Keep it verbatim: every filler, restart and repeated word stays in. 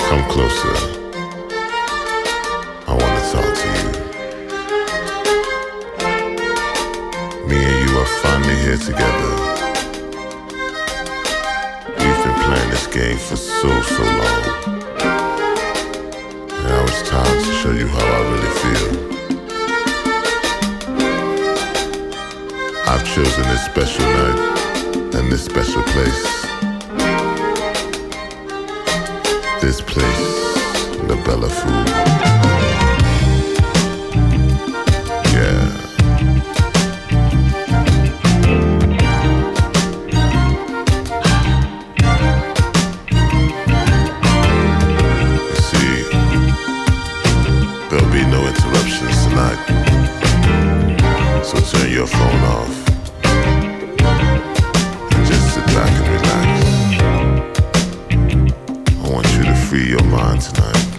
Come closer. I want to talk to you. Me and you are finally here together. We've been playing this game for so, so long. And now it's time to show you how I really feel. I've chosen this special night and this special place. This place, La Bella Food. Yeah. You see, there'll be no interruptions tonight. So turn your phone off and just sit back and relax. I want you to free your mind tonight.